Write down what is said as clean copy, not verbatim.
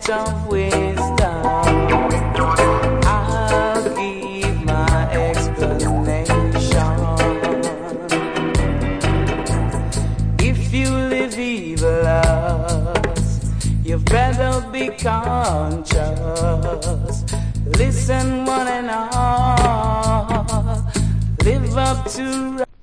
moment of wisdom. I'll give my explanation. If you live evilous, you better be conscious. Listen one and all, live up to